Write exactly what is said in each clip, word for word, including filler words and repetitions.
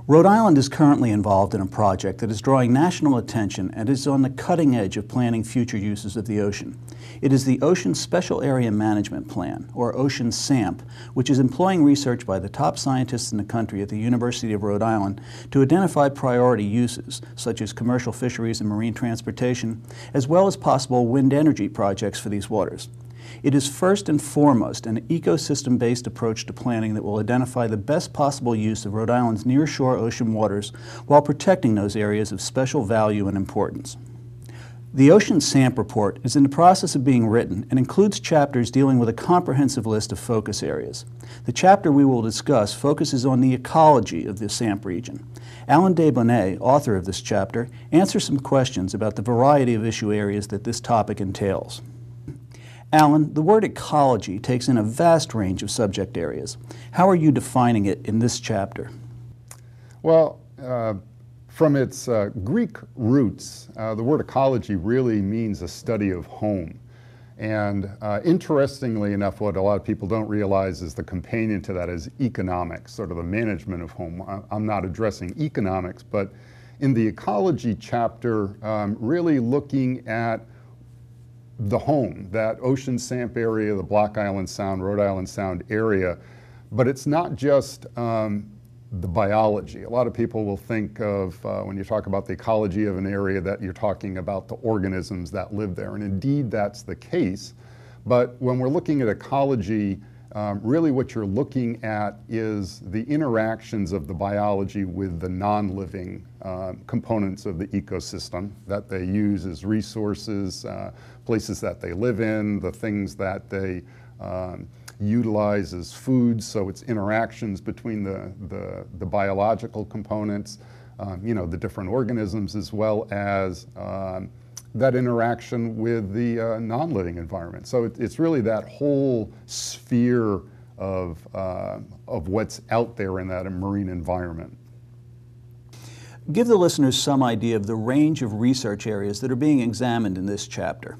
Rhode Island is currently involved in a project that is drawing national attention and is on the cutting edge of planning future uses of the ocean. It is the Ocean Special Area Management Plan, or Ocean SAMP, which is employing research by the top scientists in the country at the University of Rhode Island to identify priority uses, such as commercial fisheries and marine transportation, as well as possible wind energy projects for these waters. It is first and foremost an ecosystem-based approach to planning that will identify the best possible use of Rhode Island's nearshore ocean waters while protecting those areas of special value and importance. The Ocean SAMP report is in the process of being written and includes chapters dealing with a comprehensive list of focus areas. The chapter we will discuss focuses on the ecology of the SAMP region. Alan Desbonnet, author of this chapter, answers some questions about the variety of issue areas that this topic entails. Alan, the word ecology takes in a vast range of subject areas. How are you defining it in this chapter? Well, uh, from its uh, Greek roots, uh, the word ecology really means a study of home. And uh, interestingly enough, what a lot of people don't realize is the companion to that is economics, sort of the management of home. I'm not addressing economics, but in the ecology chapter, um, really looking at the home, that Ocean SAMP area, the Block Island Sound, Rhode Island Sound area. But it's not just um, the biology. A lot of people will think of, uh, when you talk about the ecology of an area, that you're talking about the organisms that live there. And indeed, that's the case. But when we're looking at ecology, um, really what you're looking at is the interactions of the biology with the non-living uh, components of the ecosystem that they use as resources, uh, places that they live in, the things that they um, utilize as food. So it's interactions between the, the, the biological components, um, you know, the different organisms, as well as um, that interaction with the uh, non-living environment. So it, it's really that whole sphere of, uh, of what's out there in that marine environment. Give the listeners some idea of the range of research areas that are being examined in this chapter.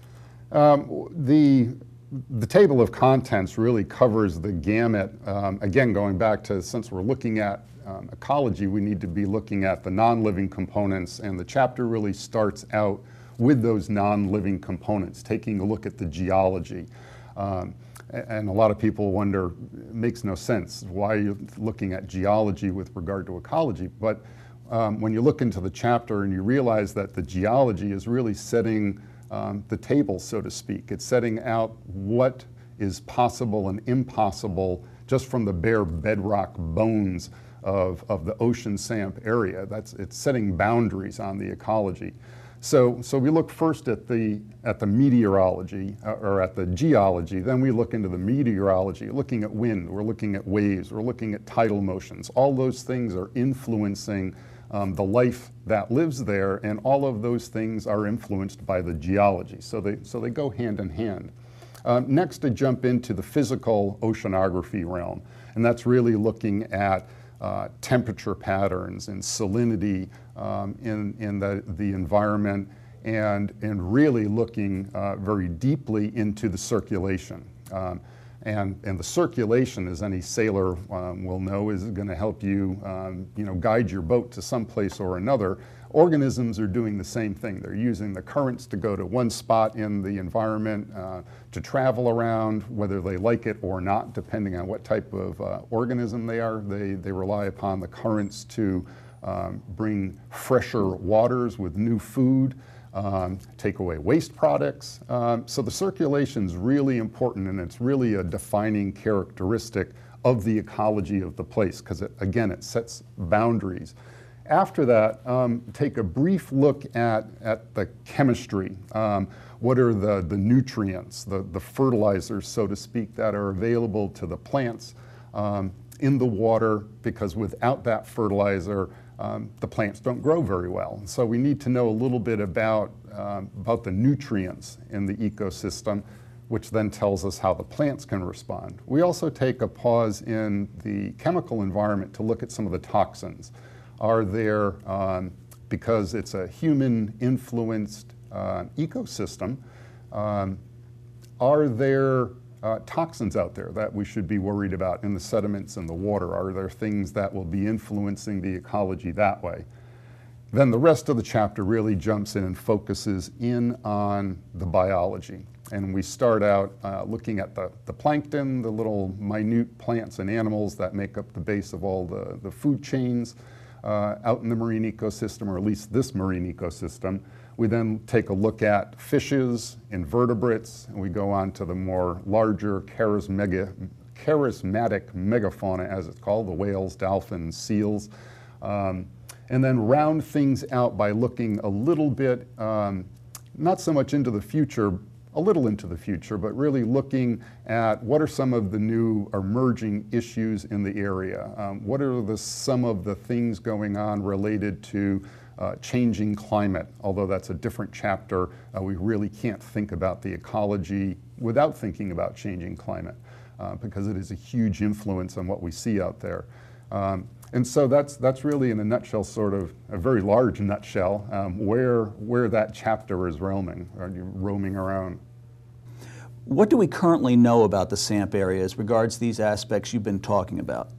Um, the, the table of contents really covers the gamut. Um, again, going back to, since we're looking at um, ecology, we need to be looking at the non-living components, and the chapter really starts out with those non-living components, taking a look at the geology. Um, and a lot of people wonder, it makes no sense, why are you looking at geology with regard to ecology? But um, when you look into the chapter and you realize that the geology is really setting um, the table, so to speak. It's setting out what is possible and impossible just from the bare bedrock bones of, of the Ocean SAMP area. That's, it's setting boundaries on the ecology. So, so we look first at the, at the meteorology, uh, or at the geology, then we look into the meteorology, looking at wind, we're looking at waves, we're looking at tidal motions. All those things are influencing um, the life that lives there, and all of those things are influenced by the geology. So they, so they go hand in hand. Um, next, to jump into the physical oceanography realm, and that's really looking at Uh, temperature patterns and salinity um, in, in the, the environment, and, and really looking uh, very deeply into the circulation. Um, and, and the circulation, as any sailor um, will know, is going to help you, um, you know, guide your boat to some place or another. Organisms are doing the same thing. They're using the currents to go to one spot in the environment, uh, to travel around, whether they like it or not, depending on what type of uh, organism they are. They, they rely upon the currents to um, bring fresher waters with new food, um, take away waste products. Um, so the circulation is really important, and it's really a defining characteristic of the ecology of the place, because it, again, it sets boundaries. After that, um, take a brief look at, at the chemistry. Um, what are the, the nutrients, the, the fertilizers, so to speak, that are available to the plants um, in the water, because without that fertilizer, um, the plants don't grow very well. So we need to know a little bit about, um, about the nutrients in the ecosystem, which then tells us how the plants can respond. We also take a pause in the chemical environment to look at some of the toxins. Are there, um, because it's a human-influenced uh, ecosystem, um, are there uh, toxins out there that we should be worried about in the sediments and the water? Are there things that will be influencing the ecology that way? Then the rest of the chapter really jumps in and focuses in on the biology. And we start out uh, looking at the, the plankton, the little minute plants and animals that make up the base of all the, the food chains uh, out in the marine ecosystem, or at least this marine ecosystem. We then take a look at fishes, invertebrates, and we go on to the more larger charismatic, charismatic megafauna, as it's called, the whales, dolphins, seals. Um, and then round things out by looking a little bit, um, not so much into the future, a little into the future, but really looking at what are some of the new emerging issues in the area. Um, what are the, some of the things going on related to uh, changing climate? Although that's a different chapter, uh, we really can't think about the ecology without thinking about changing climate, uh, because it is a huge influence on what we see out there. Um, And so that's, that's really, in a nutshell, sort of a very large nutshell, um, where, where that chapter is roaming, or roaming around. What do we currently know about the SAMP area as regards these aspects you've been talking about?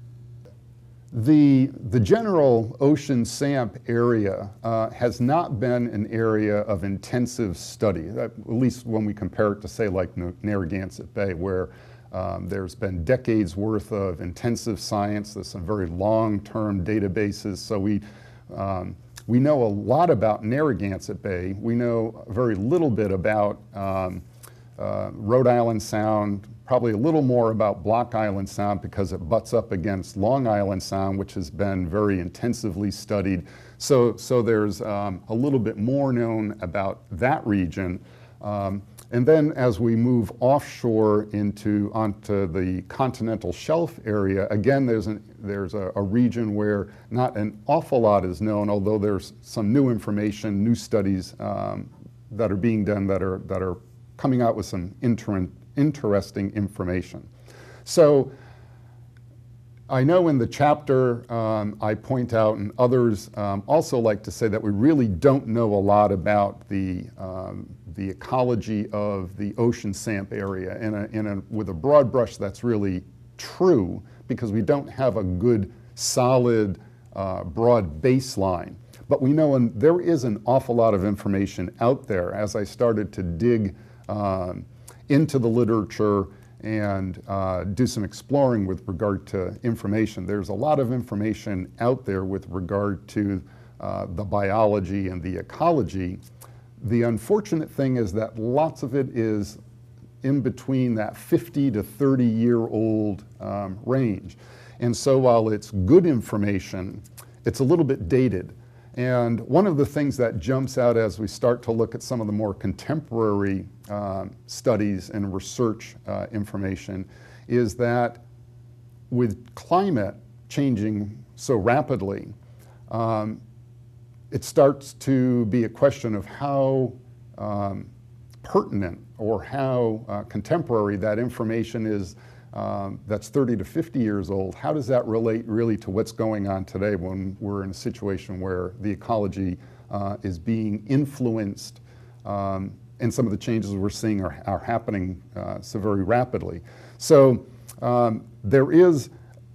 The, the general ocean SAMP area uh, has not been an area of intensive study, at least when we compare it to, say, like Narragansett Bay, where Um, there's been decades worth of intensive science. There's some very long-term databases. So we, um, we know a lot about Narragansett Bay. We know very little bit about um, uh, Rhode Island Sound, probably a little more about Block Island Sound because it butts up against Long Island Sound, which has been very intensively studied. So, so there's um, a little bit more known about that region. Um, And then as we move offshore into onto the continental shelf area, again, there's, an, there's a, a region where not an awful lot is known, although there's some new information, new studies um, that are being done that are, that are coming out with some inter interesting information. So I know in the chapter um, I point out, and others um, also like to say, that we really don't know a lot about the, um, the ecology of the ocean SAMP area. In a, in a, with a broad brush, that's really true, because we don't have a good, solid, uh, broad baseline. But we know and there is an awful lot of information out there. As I started to dig um, into the literature and uh, do some exploring with regard to information, there's a lot of information out there with regard to uh, the biology and the ecology. The unfortunate thing is that lots of it is in between that fifty to thirty year old um, range. And so while it's good information, it's a little bit dated. And one of the things that jumps out as we start to look at some of the more contemporary um, studies and research uh, information is that with climate changing so rapidly, um, it starts to be a question of how um, pertinent or how uh, contemporary that information is um, that's thirty to fifty years old. How does that relate really to what's going on today when we're in a situation where the ecology uh, is being influenced um, and some of the changes we're seeing are, are happening uh, so very rapidly. So um, there is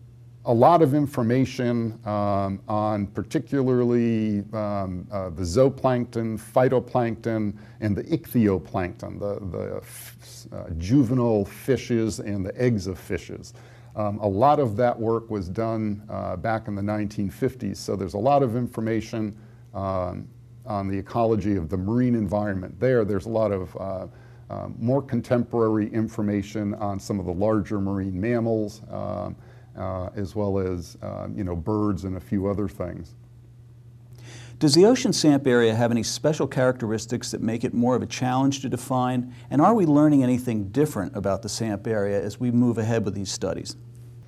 a lot of information um, on particularly um, uh, the zooplankton, phytoplankton, and the ichthyoplankton, the, the uh, juvenile fishes and the eggs of fishes. Um, a lot of that work was done uh, back in the nineteen fifties, so there's a lot of information um, on the ecology of the marine environment there. There's a lot of uh, uh, more contemporary information on some of the larger marine mammals, um, Uh, as well as uh, you know, birds and a few other things. Does the ocean SAMP area have any special characteristics that make it more of a challenge to define? And are we learning anything different about the SAMP area as we move ahead with these studies?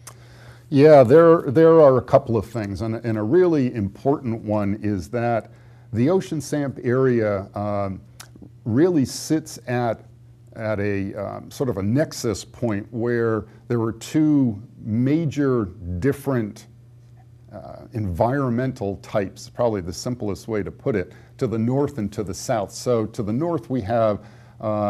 Yeah, there, there are a couple of things, and, and a really important one is that the ocean SAMP area um, really sits at at a um, sort of a nexus point where there were two major different uh, environmental types, probably the simplest way to put it, to the north and to the south. So to the north we have um,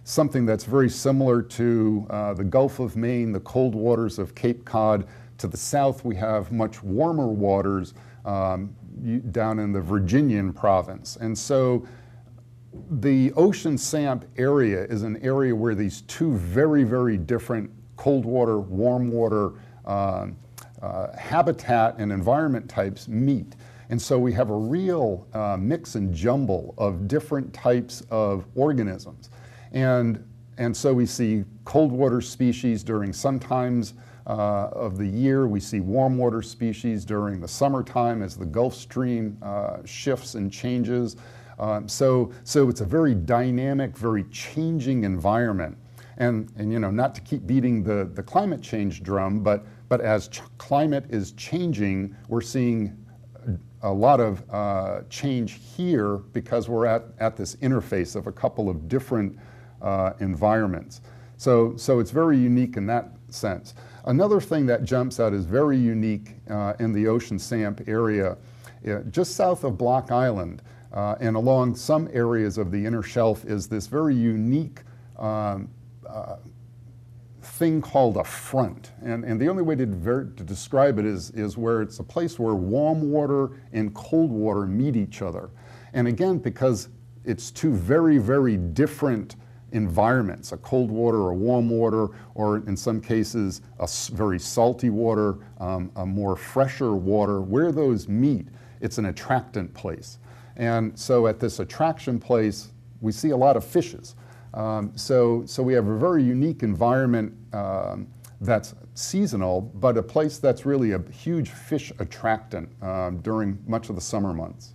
something that's very similar to uh, the Gulf of Maine, the cold waters of Cape Cod. To the south, we have much warmer waters um, down in the Virginian province. And so the Ocean S A M P area is an area where these two very, very different cold water, warm water uh, uh, habitat and environment types meet. And so we have a real uh, mix and jumble of different types of organisms. And, and so we see cold water species during some times uh, of the year. We see warm water species during the summertime as the Gulf Stream uh, shifts and changes. Um, so, so it's a very dynamic, very changing environment. And, and you know, not to keep beating the, the climate change drum, but, but as ch climate is changing, we're seeing a lot of uh, change here because we're at, at this interface of a couple of different uh, environments. So, so it's very unique in that sense. Another thing that jumps out is very unique uh, in the Ocean S A M P area, uh, just south of Block Island uh, and along some areas of the inner shelf is this very unique um, uh, thing called a front. And, and the only way to, to describe it is, is where it's a place where warm water and cold water meet each other. And again, because it's two very, very different environments, a cold water or warm water, or in some cases, a very salty water, um, a more fresher water, where those meet, it's an attractant place. And so at this attraction place, we see a lot of fishes. Um, so, so we have a very unique environment um, that's seasonal, but a place that's really a huge fish attractant um, during much of the summer months.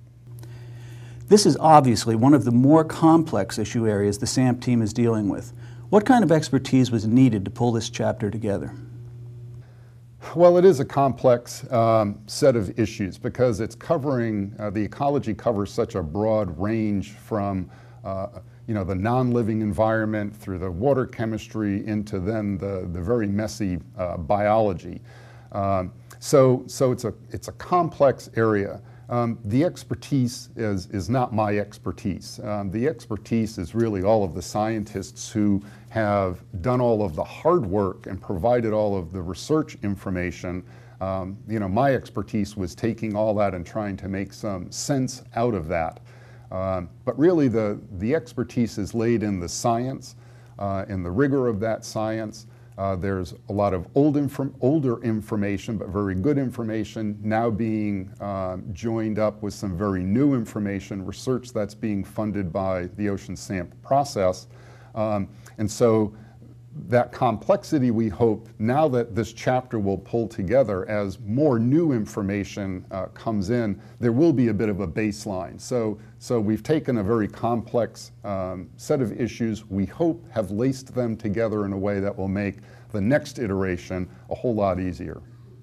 This is obviously one of the more complex issue areas the S A M P team is dealing with. What kind of expertise was needed to pull this chapter together? Well, it is a complex um, set of issues because it's covering, uh, the ecology covers such a broad range from uh, you know, the non-living environment through the water chemistry into then the, the very messy uh, biology. Um, so so it's, a, it's a complex area. Um, the expertise is, is not my expertise. Um, the expertise is really all of the scientists who have done all of the hard work and provided all of the research information. Um, you know, my expertise was taking all that and trying to make some sense out of that. Um, but really the, the expertise is laid in the science, uh, in the rigor of that science. Uh, there's a lot of old inform older information, but very good information now being uh, joined up with some very new information, research that's being funded by the Ocean S A M P process. Um, and so that complexity, we hope, now that this chapter will pull together as more new information uh, comes in, there will be a bit of a baseline. So, so we've taken a very complex um, set of issues, we hope have laced them together in a way that will make the next iteration a whole lot easier.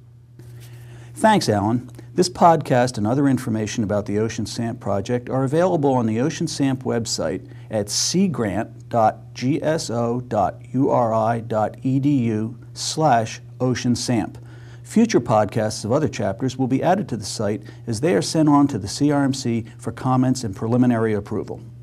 Thanks, Alan. This podcast and other information about the Ocean S A M P project are available on the Ocean S A M P website at sea grant dot g s o dot u r i dot e d u slash Ocean S A M P. Future podcasts of other chapters will be added to the site as they are sent on to the C R M C for comments and preliminary approval.